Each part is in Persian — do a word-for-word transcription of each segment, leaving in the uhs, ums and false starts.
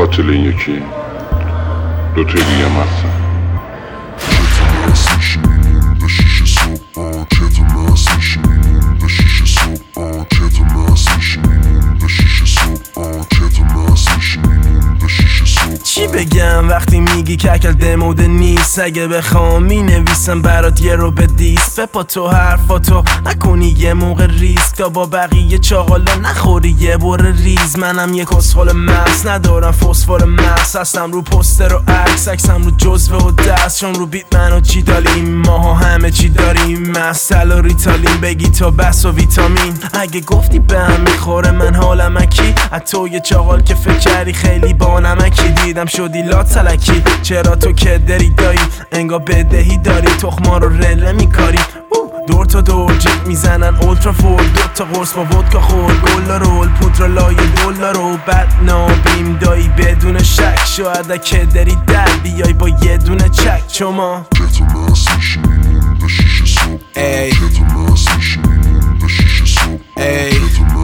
قاتل این یکی دو تا دیگه هم هستن. چی بگم وقتی میگی ککل دموده نیست؟ اگه بخوام می نویسم برات یه رو به دیست. بپا تو حرفاتو نکنی یه موقع ریسک تا با بقیه چاقالا نخوری یه بره ریز. منم یه کسخل مغز ندارم فسفر مغز، هستم رو پوستر و عکس عکسم رو جزوه و دست چون رو بیت منو چی داریم ماها همه چی داریم مسئله و ریتالین بگی تا بس و ویتامین. اگه گفتی به هم میخوره من حالم اکی از تو یه چاقال که فکر کردی خیلی با نمکی دیدم شدی لا تلکی. چرا تو که داری دایی انگا بدهی داری تخما رو رله میکاری دور تا دور جیب میزنن اولترا فورد دو تا قرص با ودکا خور گل رول پودر لای دلار رو بد نابیم دایی بدون شک. شاید که داری در بیای با یه دونه چک چما ای ای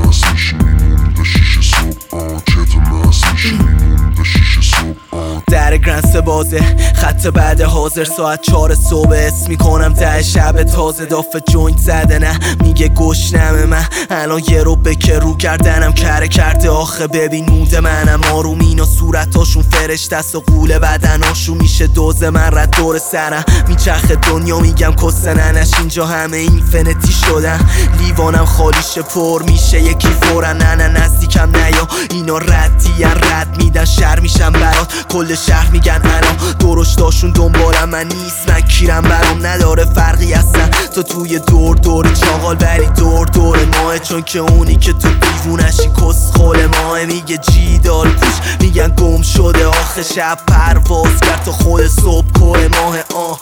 در گرنس بازه خط بعد حاضر ساعت چهار صبح اسم میکنم ده شب تازه دافه جوینت زده نه میگه گشنمه من الان یه رو بکه رو کردنم کره کرده آخه ببین موده منم آروم اینا صورتاشون فرشته است و قوله بدناشون میشه دوزه من رد دور سرم میچخه دنیا میگم کسه ننش اینجا همه اینفینیتی شدن لیوانم خالیشه پر میشه یکی فورن نه نه نزدیکم نیا اینا ردی رد میدن شر میشم برات کل شهر میگن الان درشتاشون دنبالم من نیست من کیرم برام نداره فرقی هستن تو توی دور دور چاقال ولی دور دور ماه چون که اونی که تو دیوونشی کس خول ماه میگه جی دار کوش میگن گم شده آخه شب پرواز کرد تا خود صبح کوه ماه آه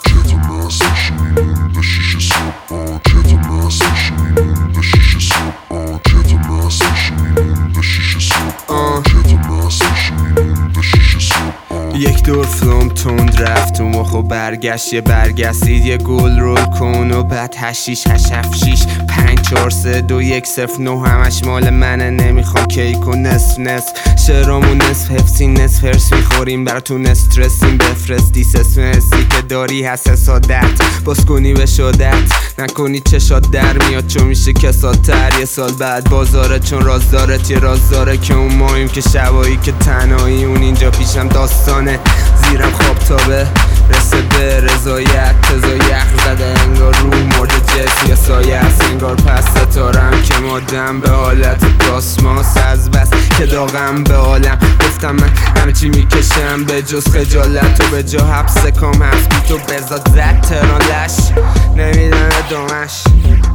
یک دور فلوم تند رفت تو مخ و برگشت یه برگستید یه گل رول کن و بعد هشیش هش هفت شیش پنج چار سه دو یک صفر نو همش مال منه نمیخوام کیک و نصف نصف شرامو نصف حفظی نصف هرس میخوریم براتون استرسیم بفرستی اسم حسی که داری هست حسادت باز کنی به شادت نکنی چشات در میاد چون میشه کساتر یه سال بعد بازاره چون راز داره یه راز داره که اون ماییم که شبایی که تنهایی اون اینجا پیشم داستانه زیرم خواب تابه رسه به رضایت تزا یخ زده انگار روح مرده جسم یا سایه است انگار پس ستارم که مادم به حالت کاسماس از بس که داغم به عالم گفتم من همه چی میکشم به جز خجالت و به جا حبس کام هفت تو بزاد زد تران لش نمیدن ادامش